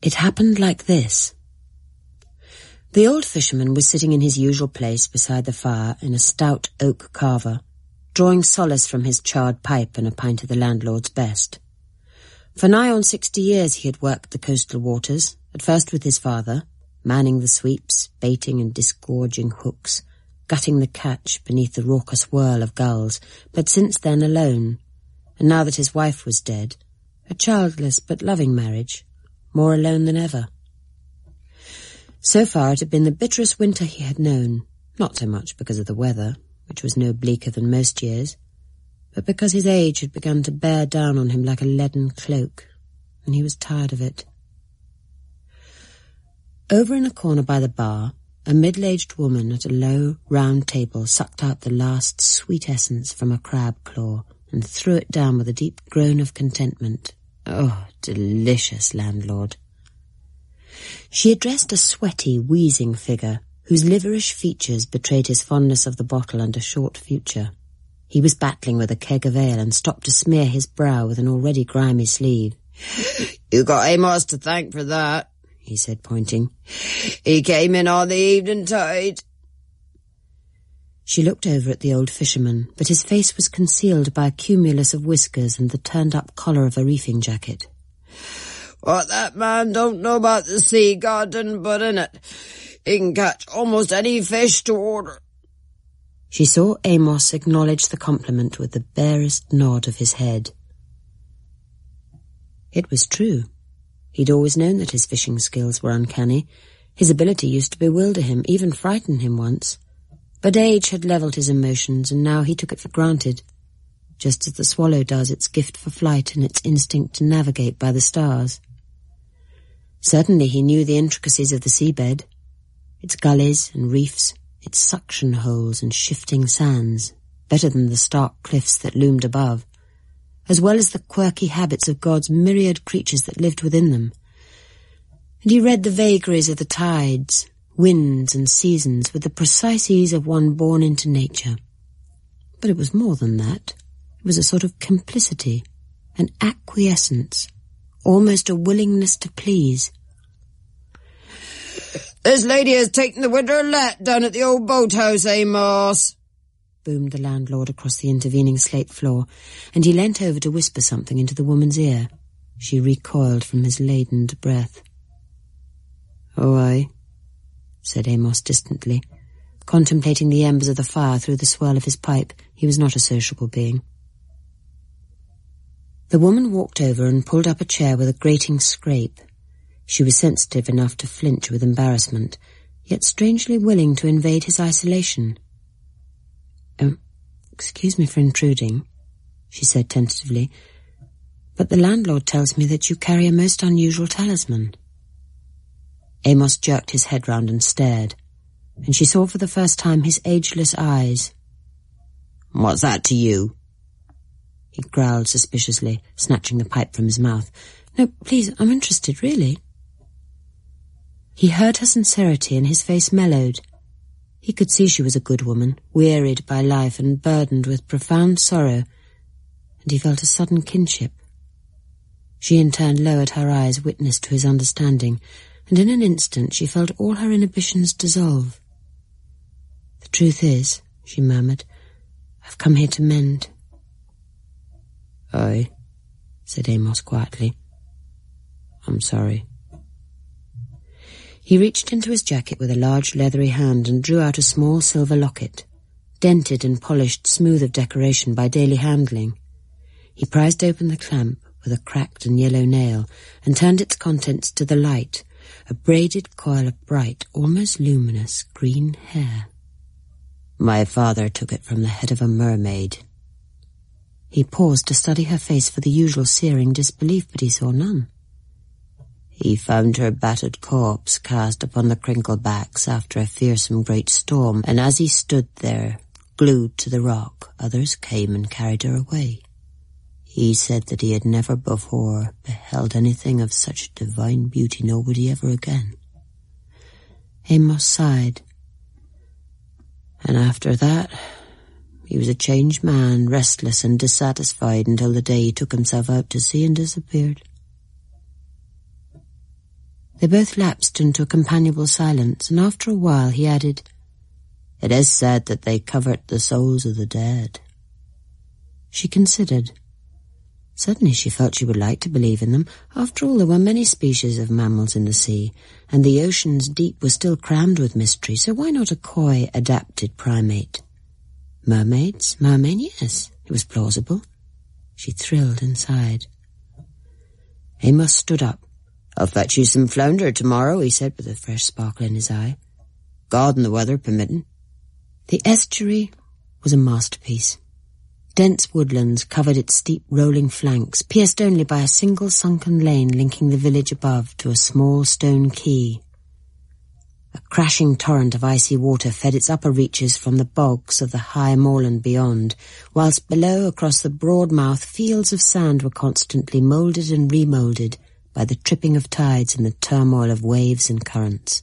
It happened like this. The old fisherman was sitting in his usual place beside the fire in a stout oak carver, drawing solace from his charred pipe and a pint of the landlord's best. For nigh on 60 years he had worked the coastal waters, at first with his father, manning the sweeps, baiting and disgorging hooks, gutting the catch beneath the raucous whirl of gulls, but since then alone, and now that his wife was dead, a childless but loving marriage, more alone than ever. So far it had been the bitterest winter he had known, not so much because of the weather, which was no bleaker than most years, but because his age had begun to bear down on him like a leaden cloak, and he was tired of it. Over in a corner by the bar, a middle-aged woman at a low, round table sucked out the last sweet essence from a crab claw and threw it down with a deep groan of contentment. Oh, delicious landlord. She addressed a sweaty, wheezing figure whose liverish features betrayed his fondness of the bottle and a short future. He was battling with a keg of ale and stopped to smear his brow with an already grimy sleeve. "You got Amos to thank for that," he said, pointing. "He came in on the evening tide." She looked over at the old fisherman, but his face was concealed by a cumulus of whiskers and the turned-up collar of a reefing jacket. "What that man don't know about the sea, God didn't put in it. He can catch almost any fish to order." She saw Amos acknowledge the compliment with the barest nod of his head. It was true. He'd always known that his fishing skills were uncanny. His ability used to bewilder him, even frighten him once. But age had levelled his emotions, and now he took it for granted, just as the swallow does its gift for flight and its instinct to navigate by the stars. Certainly he knew the intricacies of the seabed, its gullies and reefs, its suction holes and shifting sands, better than the stark cliffs that loomed above, as well as the quirky habits of God's myriad creatures that lived within them. And he read the vagaries of the tides, winds and seasons with the precise ease of one born into nature. But it was more than that. It was a sort of complicity, an acquiescence, almost a willingness to please. "This lady has taken the winter let down at the old boathouse, Amos," boomed the landlord across the intervening slate floor, and he leant over to whisper something into the woman's ear. She recoiled from his ladened breath. "Oh, aye," said Amos distantly, contemplating the embers of the fire through the swirl of his pipe. He was not a sociable being. The woman walked over and pulled up a chair with a grating scrape. She was sensitive enough to flinch with embarrassment, yet strangely willing to invade his isolation. "Excuse me for intruding," she said tentatively, "but the landlord tells me that you carry a most unusual talisman." Amos jerked his head round and stared, and she saw for the first time his ageless eyes. "What's that to you?" he growled suspiciously, snatching the pipe from his mouth. "No, please, I'm interested, really." He heard her sincerity and his face mellowed. He could see she was a good woman, wearied by life and burdened with profound sorrow, and he felt a sudden kinship. She in turn lowered her eyes, witness to his understanding, and in an instant she felt all her inhibitions dissolve. "The truth is," she murmured, "I've come here to mend." "Aye," said Amos quietly. "I'm sorry." He reached into his jacket with a large leathery hand and drew out a small silver locket, dented and polished smooth of decoration by daily handling. He prized open the clamp with a cracked and yellow nail and turned its contents to the light, a braided coil of bright, almost luminous, green hair. "My father took it from the head of a mermaid." He paused to study her face for the usual searing disbelief, but he saw none. "He found her battered corpse cast upon the crinklebacks after a fearsome great storm, and as he stood there, glued to the rock, others came and carried her away. He said that he had never before beheld anything of such divine beauty, nor would he ever again." Amos sighed. "And after that, he was a changed man, restless and dissatisfied, until the day he took himself out to sea and disappeared." They both lapsed into a companionable silence, and after a while he added, "It is said that they covet the souls of the dead." She considered. Certainly she felt she would like to believe in them. After all, there were many species of mammals in the sea, and the ocean's deep was still crammed with mystery, so why not a coy, adapted primate? Mermaids? Mermen, yes. It was plausible. She thrilled and sighed. Amos stood up. "I'll fetch you some flounder tomorrow," he said with a fresh sparkle in his eye. "God and the weather permitting." The estuary was a masterpiece. Dense woodlands covered its steep rolling flanks, pierced only by a single sunken lane linking the village above to a small stone quay. A crashing torrent of icy water fed its upper reaches from the bogs of the high moorland beyond, whilst below, across the broad mouth, fields of sand were constantly moulded and remoulded by the tripping of tides and the turmoil of waves and currents.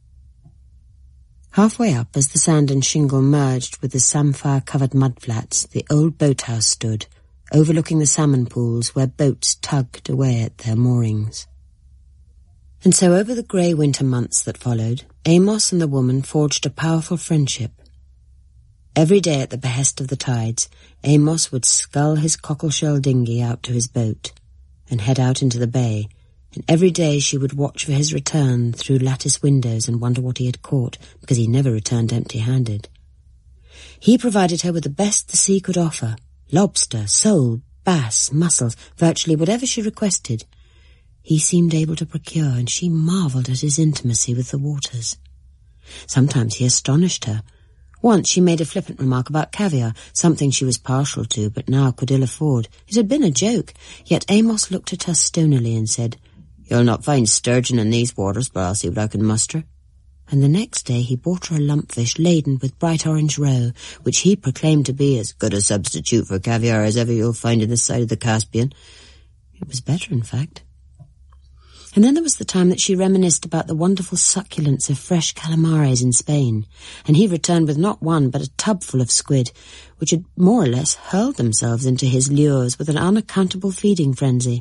Halfway up, as the sand and shingle merged with the samphire-covered mudflats, the old boathouse stood, overlooking the salmon pools where boats tugged away at their moorings. And so over the grey winter months that followed, Amos and the woman forged a powerful friendship. Every day at the behest of the tides, Amos would scull his cockleshell dinghy out to his boat and head out into the bay, and every day she would watch for his return through lattice windows and wonder what he had caught, because he never returned empty-handed. He provided her with the best the sea could offer: lobster, sole, bass, mussels, virtually whatever she requested. He seemed able to procure, and she marvelled at his intimacy with the waters. Sometimes he astonished her. Once she made a flippant remark about caviar, something she was partial to but now could ill afford. It had been a joke, yet Amos looked at her stonily and said, "You'll not find sturgeon in these waters, but I'll see what I can muster." And the next day he bought her a lumpfish laden with bright orange roe, which he proclaimed to be as good a substitute for caviar as ever you'll find in this side of the Caspian. It was better, in fact. And then there was the time that she reminisced about the wonderful succulence of fresh calamares in Spain, and he returned with not one but a tub full of squid, which had more or less hurled themselves into his lures with an unaccountable feeding frenzy.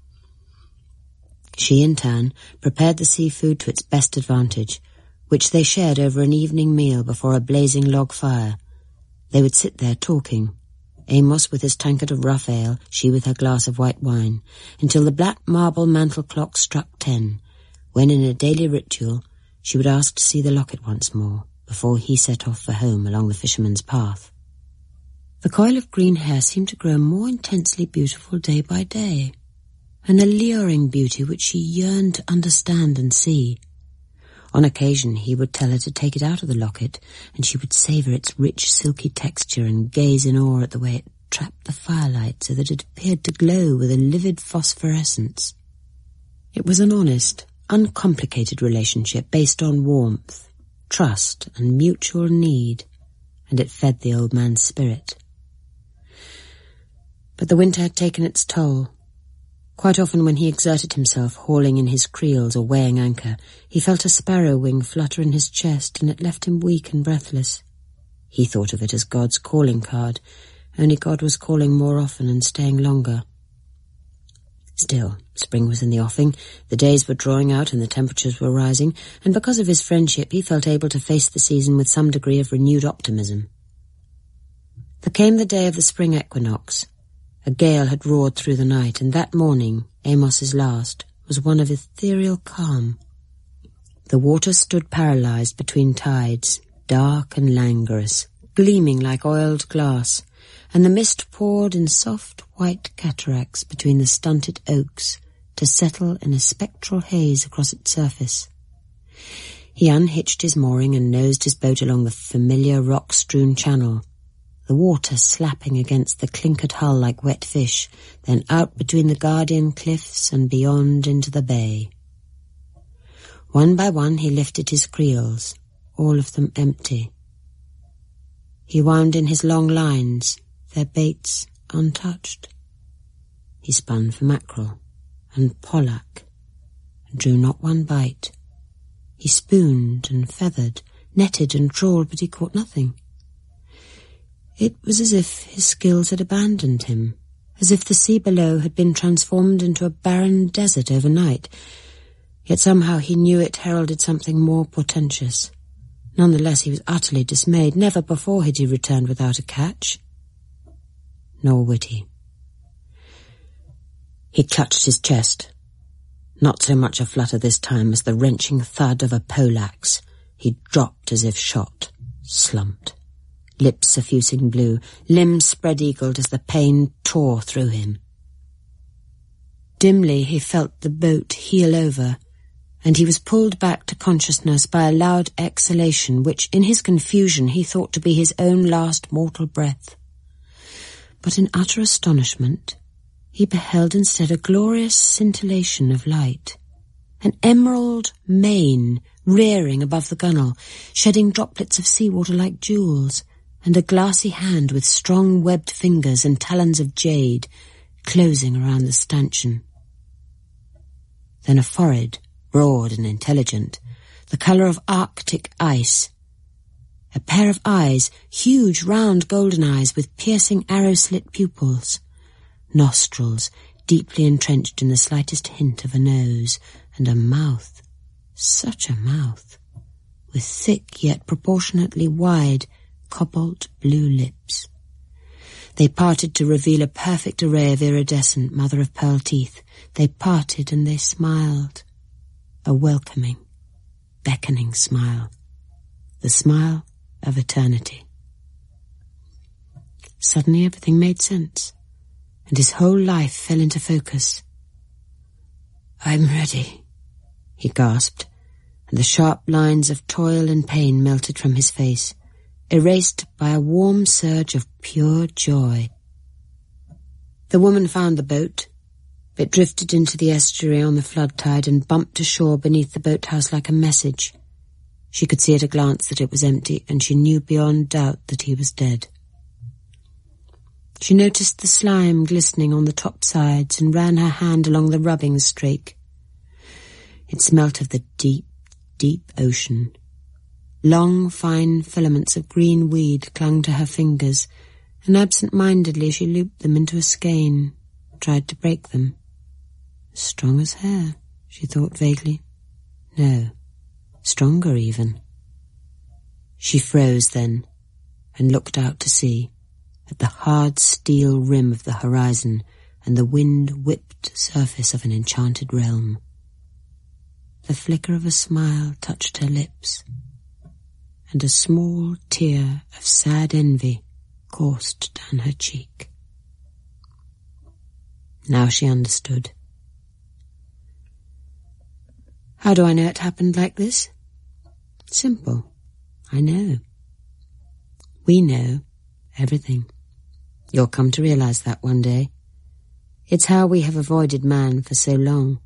She, in turn, prepared the seafood to its best advantage, which they shared over an evening meal before a blazing log fire. They would sit there talking, Amos with his tankard of rough ale, she with her glass of white wine, until the black marble mantel clock struck 10, when in a daily ritual she would ask to see the locket once more, before he set off for home along the fisherman's path. The coil of green hair seemed to grow more intensely beautiful day by day, an alluring beauty which she yearned to understand and see. On occasion he would tell her to take it out of the locket, and she would savour its rich silky texture and gaze in awe at the way it trapped the firelight so that it appeared to glow with a livid phosphorescence. It was an honest, uncomplicated relationship based on warmth, trust and mutual need, and it fed the old man's spirit. But the winter had taken its toll. Quite often when he exerted himself hauling in his creels or weighing anchor, he felt a sparrow wing flutter in his chest, and it left him weak and breathless. He thought of it as God's calling card, only God was calling more often and staying longer. Still, spring was in the offing, the days were drawing out and the temperatures were rising, and because of his friendship he felt able to face the season with some degree of renewed optimism. There came the day of the spring equinox. A gale had roared through the night, and that morning, Amos's last, was one of ethereal calm. The water stood paralysed between tides, dark and languorous, gleaming like oiled glass, and the mist poured in soft white cataracts between the stunted oaks to settle in a spectral haze across its surface. He unhitched his mooring and nosed his boat along the familiar rock-strewn channel, the water slapping against the clinkered hull like wet fish, then out between the guardian cliffs and beyond into the bay. One by one he lifted his creels, all of them empty. He wound in his long lines, their baits untouched. He spun for mackerel and pollack, and drew not one bite. He spooned and feathered, netted and trawled, but he caught nothing. It was as if his skills had abandoned him, as if the sea below had been transformed into a barren desert overnight. Yet somehow he knew it heralded something more portentous. Nonetheless, he was utterly dismayed. Never before had he returned without a catch. Nor would he. He clutched his chest. Not so much a flutter this time as the wrenching thud of a poleaxe. He dropped as if shot, slumped, lips suffusing blue, limbs spread-eagled as the pain tore through him. Dimly he felt the boat heel over, and he was pulled back to consciousness by a loud exhalation which, in his confusion, he thought to be his own last mortal breath. But in utter astonishment, he beheld instead a glorious scintillation of light, an emerald mane rearing above the gunwale, shedding droplets of seawater like jewels, and a glassy hand with strong webbed fingers and talons of jade closing around the stanchion. Then a forehead, broad and intelligent, the colour of Arctic ice. A pair of eyes, huge round golden eyes with piercing arrow-slit pupils. Nostrils, deeply entrenched in the slightest hint of a nose, and a mouth, such a mouth, with thick yet proportionately wide cobalt blue lips. They parted to reveal a perfect array of iridescent mother-of-pearl teeth. They parted and they smiled. A welcoming, beckoning smile. The smile of eternity. Suddenly everything made sense, and his whole life fell into focus. "I'm ready," he gasped, and the sharp lines of toil and pain melted from his face, erased by a warm surge of pure joy. The woman found the boat. It drifted into the estuary on the flood tide and bumped ashore beneath the boathouse like a message. She could see at a glance that it was empty, and she knew beyond doubt that he was dead. She noticed the slime glistening on the top sides and ran her hand along the rubbing strake. It smelt of the deep, deep ocean. Long, fine filaments of green weed clung to her fingers, and absent-mindedly she looped them into a skein, tried to break them. Strong as hair, she thought vaguely. No, stronger even. She froze then, and looked out to sea, at the hard steel rim of the horizon and the wind-whipped surface of an enchanted realm. The flicker of a smile touched her lips, and a small tear of sad envy coursed down her cheek. Now she understood. How do I know it happened like this? Simple. I know. We know everything. You'll come to realize that one day. It's how we have avoided man for so long.